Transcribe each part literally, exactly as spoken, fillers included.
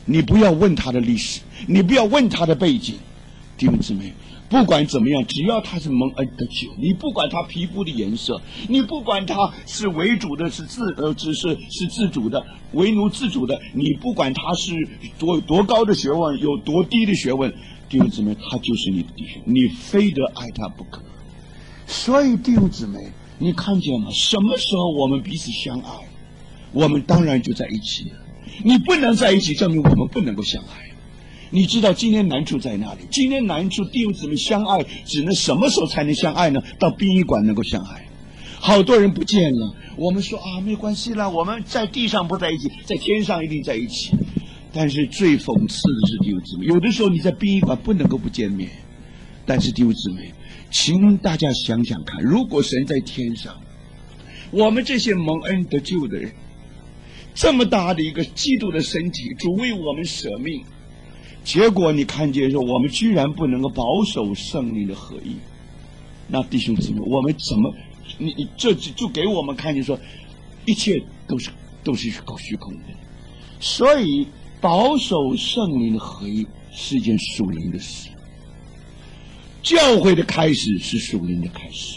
你不要问他的历史，你不要问他的背景，弟兄姊妹，不管怎么样，只要他是蒙恩得救，你不管他皮肤的颜色，你不管他是为主的，是自呃只是是自主的，为奴自主的，你不管他是多多高的学问，有多低的学问，弟兄姊妹，他就是你的弟兄，你非得爱他不可。所以弟兄姊妹，你看见吗？什么时候我们彼此相爱，我们当然就在一起了。你不能在一起，证明我们不能够相爱。你知道今天难处在哪里？今天难处，弟兄姊妹相爱，只能什么时候才能相爱呢？到殡仪馆能够相爱。好多人不见了，我们说啊，没关系啦，我们在地上不在一起，在天上一定在一起。但是最讽刺的是，弟兄姊妹，有的时候你在殡仪馆不能够不见面。但是弟兄姊妹，请大家想想看，如果神在天上，我们这些蒙恩得救的人，这么大的一个基督的身体，主为我们舍命，结果你看见说我们居然不能够保守圣灵的合一，那弟兄姊妹，我们怎么你你这就给我们看见说一切都是都是虚空的。所以保守圣灵的合一是一件属灵的事，教会的开始是属灵的开始。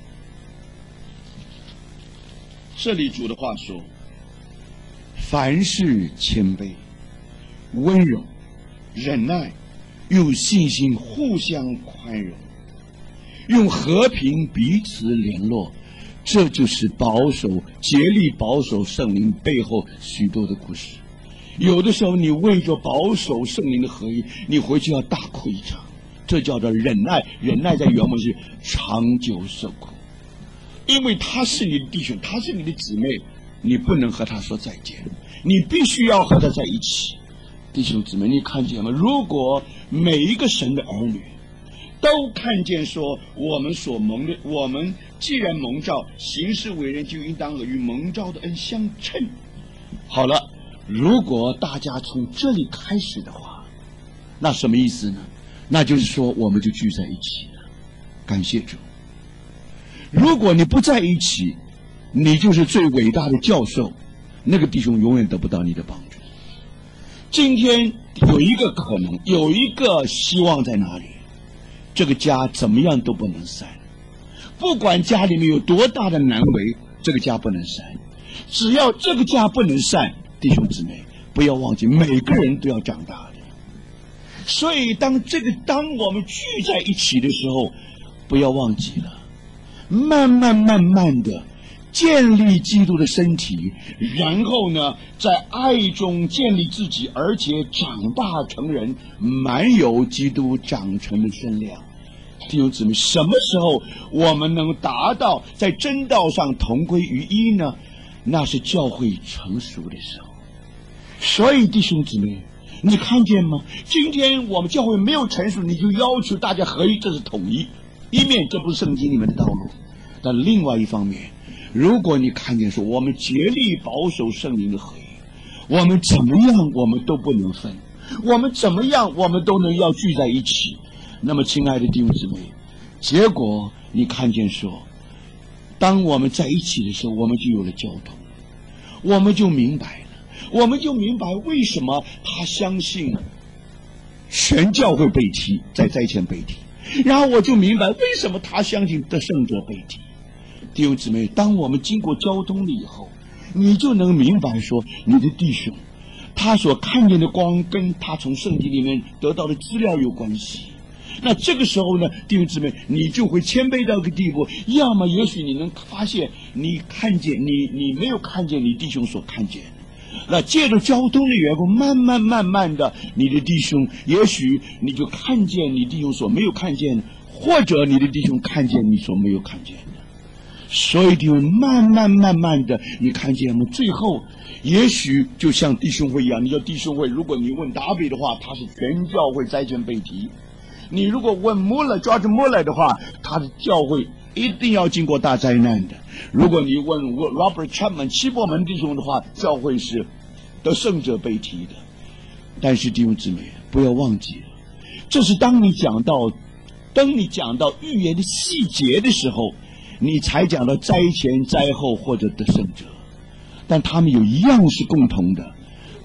这里主的话说，凡事谦卑、温柔、忍耐，用信心互相宽容，用和平彼此联络，这就是保守、竭力保守圣灵背后许多的故事。有的时候你为着保守圣灵的合一，你回去要大哭一场，这叫做忍耐。忍耐在原文是长久受苦，因为他是你的弟兄，他是你的姊妹，你不能和他说再见，你必须要和他在一起。弟兄姊妹，你看见吗？如果每一个神的儿女都看见说，我们所蒙的，我们既然蒙召，行事为人就应当与蒙召的恩相称。好了，如果大家从这里开始的话，那什么意思呢？那就是说我们就聚在一起了。感谢主。如果你不在一起，你就是最伟大的教授，那个弟兄永远得不到你的帮助。今天有一个可能，有一个希望在哪里？这个家怎么样都不能散，不管家里面有多大的难为，这个家不能散。只要这个家不能散，弟兄姊妹，不要忘记，每个人都要长大的。所以当这个当我们聚在一起的时候，不要忘记了，慢慢慢慢的建立基督的身体，然后呢，在爱中建立自己，而且长大成人，满有基督长成的身量。弟兄姊妹，什么时候我们能达到在真道上同归于一呢？那是教会成熟的时候。所以弟兄姊妹，你看见吗？今天我们教会没有成熟，你就要求大家合一，这是统一。一面这不是圣经里面的道路，但另外一方面，如果你看见说我们竭力保守圣灵的合一，我们怎么样我们都不能分，我们怎么样我们都能要聚在一起。那么亲爱的弟兄姊妹，结果你看见说，当我们在一起的时候，我们就有了交通，我们就明白了，我们就明白为什么他相信全教会被提，在灾前被提，然后我就明白为什么他相信得胜者被提。弟兄姊妹，当我们经过交通了以后，你就能明白说，你的弟兄他所看见的光跟他从圣经里面得到的资料有关系。那这个时候呢，弟兄姊妹，你就会谦卑到一个地步，要么也许你能发现你看见你你没有看见你弟兄所看见的，那借着交通的缘故，慢慢慢慢的，你的弟兄也许你就看见你弟兄所没有看见的，或者你的弟兄看见你所没有看见的。所以弟兄慢慢慢慢的，你看见吗？最后也许就像弟兄会一样，你叫弟兄会，如果你问达比的话，他是全教会灾前被提；你如果问穆勒 George Muller 的话，他的教会一定要经过大灾难的。如果你问 Robert Chapman 七伯门弟兄的话，教会是得胜者被提的。但是弟兄姊妹，不要忘记了，这是当你讲到当你讲到预言的细节的时候，你才讲到灾前灾后或者得胜者。但他们有一样是共同的，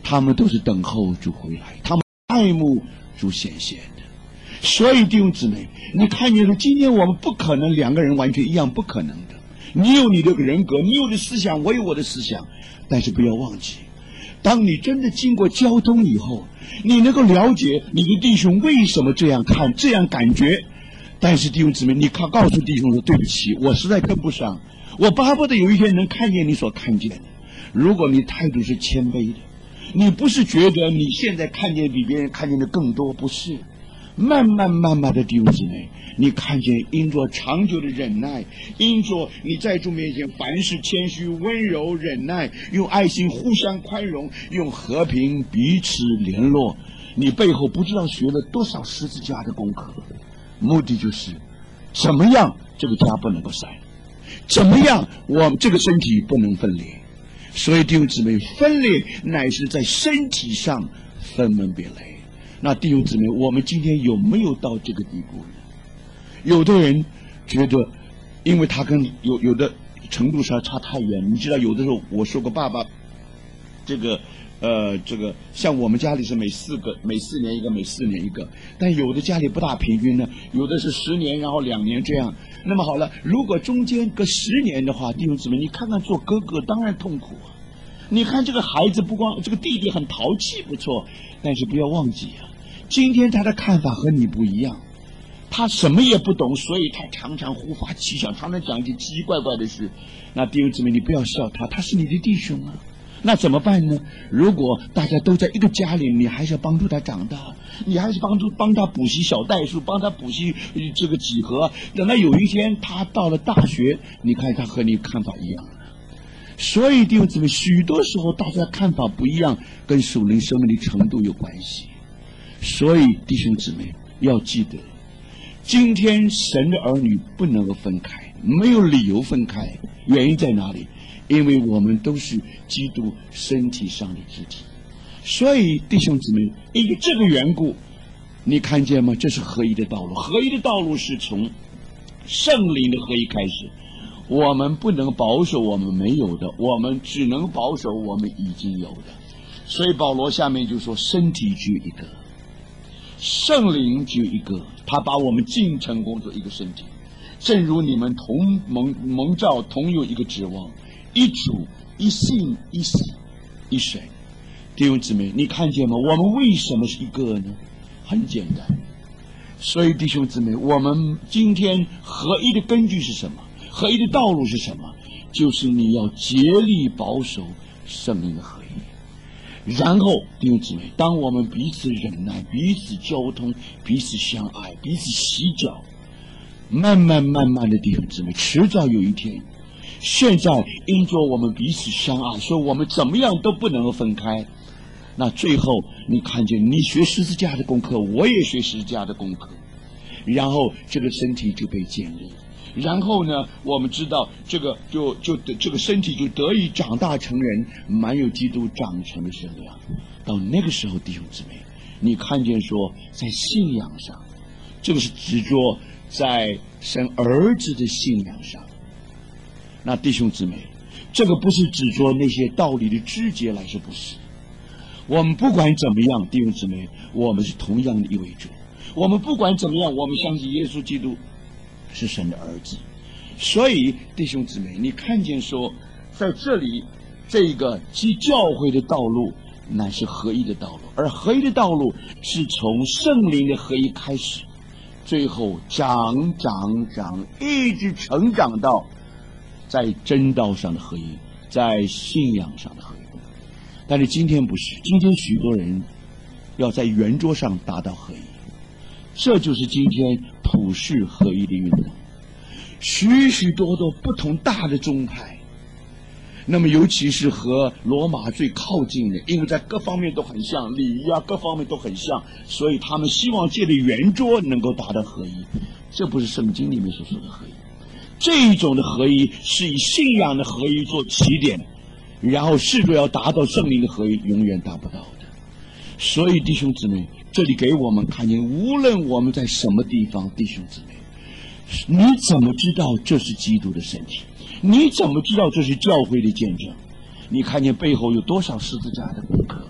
他们都是等候主回来，他们爱慕主显现的。所以弟兄姊妹，你看见了，今天我们不可能两个人完全一样，不可能的。你有你的人格，你有的思想，我有我的思想，但是不要忘记，当你真的经过交通以后，你能够了解你的弟兄为什么这样看，这样感觉。但是弟兄姊妹，你告告诉弟兄说，对不起，我实在跟不上，我巴不得有一天能看见你所看见的。如果你态度是谦卑的，你不是觉得你现在看见比别人看见的更多，不是，慢慢慢慢的弟兄姊妹，你看见因着长久的忍耐，因着你在主面前凡事谦虚温柔忍耐，用爱心互相宽容，用和平彼此联络，你背后不知道学了多少十字架的功课，目的就是怎么样这个家不能够散，怎么样我们这个身体不能分裂。所以弟兄姊妹，分裂乃是在身体上分门别类。那弟兄姊妹，我们今天有没有到这个地步呢？有的人觉得，因为他跟有有的程度上差太远。你知道，有的时候我说过，爸爸，这个呃，这个像我们家里是每四个，每四年一个，每四年一个，但有的家里不大平均呢，有的是十年，然后两年这样。那么好了，如果中间隔十年的话，弟兄姊妹，你看看做哥哥当然痛苦啊。你看这个孩子，不光这个弟弟很淘气不错，但是不要忘记啊，今天他的看法和你不一样，他什么也不懂，所以他常常忽发奇想，常常讲一些奇奇怪怪的事。那弟兄姊妹，你不要笑他，他是你的弟兄啊。那怎么办呢？如果大家都在一个家里，你还是要帮助他长大，你还是帮助帮他补习小代数，帮他补习这个几何。等到有一天他到了大学，你看他和你看法一样了。所以弟兄姊妹，许多时候大家看法不一样，跟属灵生命的程度有关系。所以弟兄姊妹要记得，今天神的儿女不能够分开，没有理由分开。原因在哪里？因为我们都是基督身体上的肢体。所以弟兄姊妹，因为这个缘故，你看见吗？这是合一的道路。合一的道路是从圣灵的合一开始。我们不能保守我们没有的，我们只能保守我们已经有的。所以保罗下面就说，身体只有一个，圣灵只有一个，他把我们尽成功做一个身体，正如你们同蒙蒙召，同有一个指望，一主一信一死一神。弟兄姊妹，你看见吗？我们为什么是一个呢？很简单。所以弟兄姊妹，我们今天合一的根据是什么？合一的道路是什么？就是你要竭力保守圣灵的合一。然后弟兄姊妹，当我们彼此忍耐，彼此交通，彼此相爱，彼此洗脚，慢慢慢慢的弟兄姊妹，迟早有一天，现在因着我们彼此相爱，所以我们怎么样都不能够分开。那最后你看见你学十字架的功课，我也学十字架的功课，然后这个身体就被建立。然后呢，我们知道这个就就这个身体就得以长大成人，满有基督长成的身量。到那个时候，弟兄姊妹，你看见说，在信仰上，这个是指着在神儿子的信仰上。那弟兄姊妹，这个不是指着那些道理的枝节来说，不是。我们不管怎么样，弟兄姊妹，我们是同样的一位主。我们不管怎么样，我们相信耶稣基督是神的儿子。所以弟兄姊妹，你看见说，在这里这个基教会的道路乃是合一的道路，而合一的道路是从圣灵的合一开始，最后长长长一直成长到在真道上的合一，在信仰上的合一。但是今天不是，今天许多人要在圆桌上达到合一，这就是今天普世合一的运动。许许多多不同大的宗派，那么尤其是和罗马最靠近的，因为在各方面都很像，礼仪啊各方面都很像，所以他们希望借着圆桌能够达到合一。这不是圣经里面所说的合一。这一种的合一是以信仰的合一做起点，然后试着要达到圣灵的合一，永远达不到的。所以弟兄姊妹，这里给我们看见，无论我们在什么地方，弟兄姊妹，你怎么知道这是基督的身体？你怎么知道这是教会的见证？你看见背后有多少十字架的功课？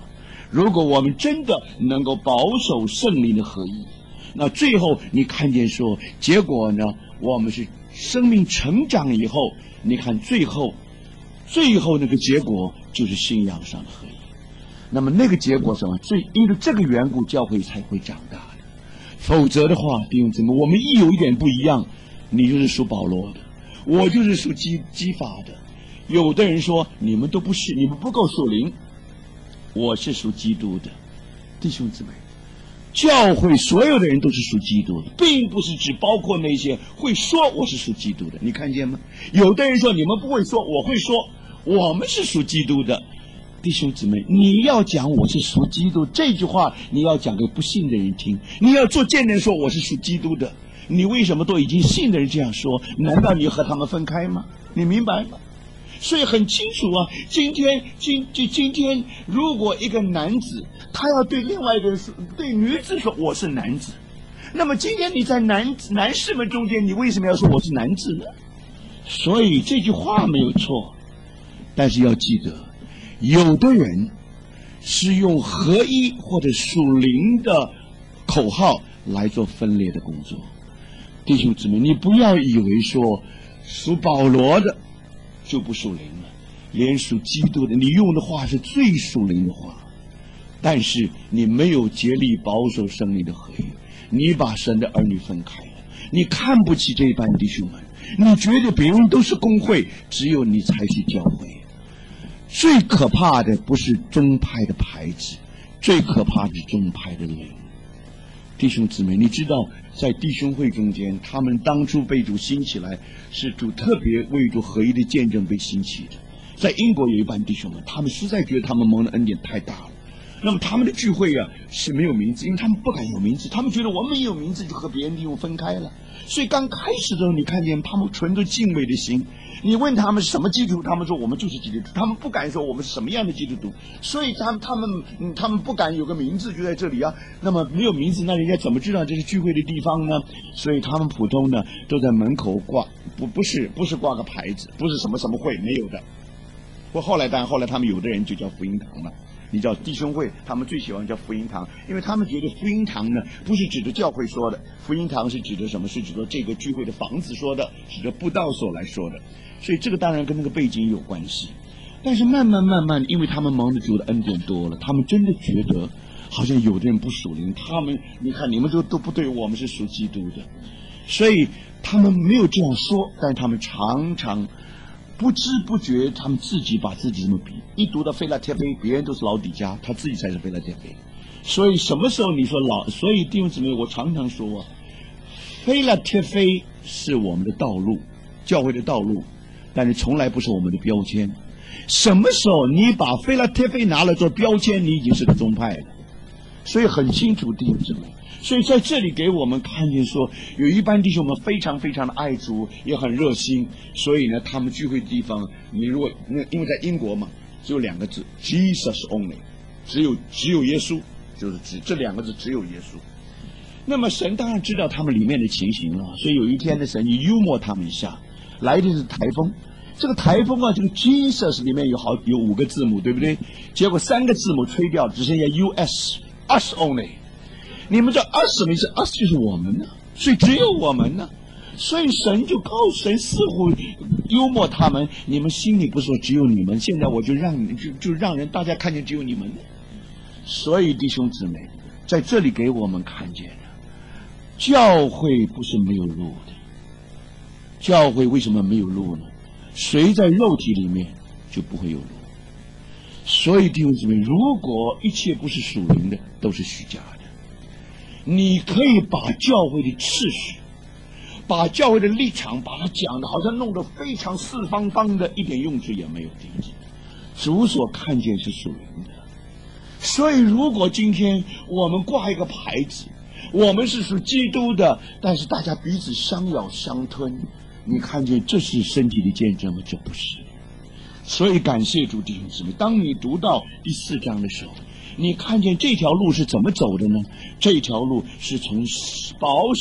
如果我们真的能够保守圣灵的合一，那最后你看见说，结果呢，我们是生命成长以后，你看最后，最后那个结果就是信仰上的合一。那么那个结果什么？最因为这个缘故，教会才会长大的。否则的话，弟兄姊妹，我们一有一点不一样，你就是属保罗的，我就是属基基法的。有的人说你们都不是，你们不够属灵，我是属基督的。弟兄姊妹，教会所有的人都是属基督的，并不是只包括那些会说我是属基督的。你看见吗？有的人说你们不会说，我会说，我们是属基督的。弟兄姊妹，你要讲我是属基督这句话，你要讲给不信的人听，你要做见证说我是属基督的。你为什么都已经信的人这样说？难道你和他们分开吗？你明白吗？所以很清楚啊，今天今就今天，如果一个男子他要对另外一个人说，对女子说我是男子，那么今天你在男男士们中间，你为什么要说我是男子呢？所以这句话没有错，但是要记得，有的人是用合一或者属灵的口号来做分裂的工作。弟兄姊妹，你不要以为说属保罗的就不属灵了，连属基督的，你用的话是最属灵的话，但是你没有竭力保守生命的合一，你把神的儿女分开了，你看不起这一班弟兄们，你觉得别人都是公会，只有你才是教会。最可怕的不是宗派的牌子，最可怕的是宗派的灵。弟兄姊妹，你知道在弟兄会中间，他们当初被主兴起来，是主特别为主合一的见证被兴起的。在英国有一班弟兄们，他们实在觉得他们蒙的恩典太大了，那么他们的聚会啊是没有名字，因为他们不敢有名字，他们觉得我们有名字就和别人弟兄分开了。所以刚开始的时候，你看见他们存着敬畏的心，你问他们是什么基督徒，他们说我们就是基督徒，他们不敢说我们是什么样的基督徒，所以他们他们、嗯、他们不敢有个名字就在这里啊。那么没有名字，那人家怎么知道这是聚会的地方呢？所以他们普通呢都在门口挂，不不是不是挂个牌子，不是什么什么会，没有的。不后来当然后来他们有的人就叫福音堂了。你知道弟兄会他们最喜欢叫福音堂，因为他们觉得福音堂呢不是指着教会说的，福音堂是指着什么？是指着这个聚会的房子说的，指着布道所来说的。所以这个当然跟那个背景有关系。但是慢慢慢慢，因为他们蒙着主的恩典多了，他们真的觉得好像有的人不属灵，他们你看你们都都不对，我们是属基督的。所以他们没有这样说，但是他们常常不知不觉，他们自己把自己这么比。一读到腓拉铁非，别人都是老底嘉，他自己才是腓拉铁非。所以什么时候你说老？所以弟兄姊妹，我常常说啊，腓拉铁非是我们的道路，教会的道路，但是从来不是我们的标签。什么时候你把腓拉铁非拿来做标签，你已经是个宗派了。所以很清楚，弟兄姊妹。所以在这里给我们看见说，有一班弟兄们非常非常的爱主，也很热心。所以呢，他们聚会的地方，你如果那因为在英国嘛，只有两个字 ，Jesus only， 只有只有耶稣，就是只这两个字只有耶稣。那么神当然知道他们里面的情形了，所以有一天的神就幽默他们一下，来的是台风。这个台风啊，这个 Jesus 里面有好有五个字母，对不对？结果三个字母吹掉，只剩下 U S，us only。你们知道 us 什么意思 ？us 就是我们呢，所以只有我们呢。所以神就告诉神，似乎幽默他们，你们心里不是说只有你们，现在我就让你就就让人大家看见只有你们。所以弟兄姊妹，在这里给我们看见了，教会不是没有路的。教会为什么没有路呢？谁在肉体里面就不会有路。所以弟兄姊妹，如果一切不是属灵的，都是虚假的。你可以把教会的秩序，把教会的立场，把它讲的好像弄得非常四方方的，一点用处也没有。弟兄姊妹，主所看见是属灵的。所以如果今天我们挂一个牌子，我们是属基督的，但是大家彼此相咬相吞，你看见这是身体的见证吗？这不是。所以感谢主弟兄姊妹，当你读到第四章的时候，你看见这条路是怎么走的呢？这条路是从保守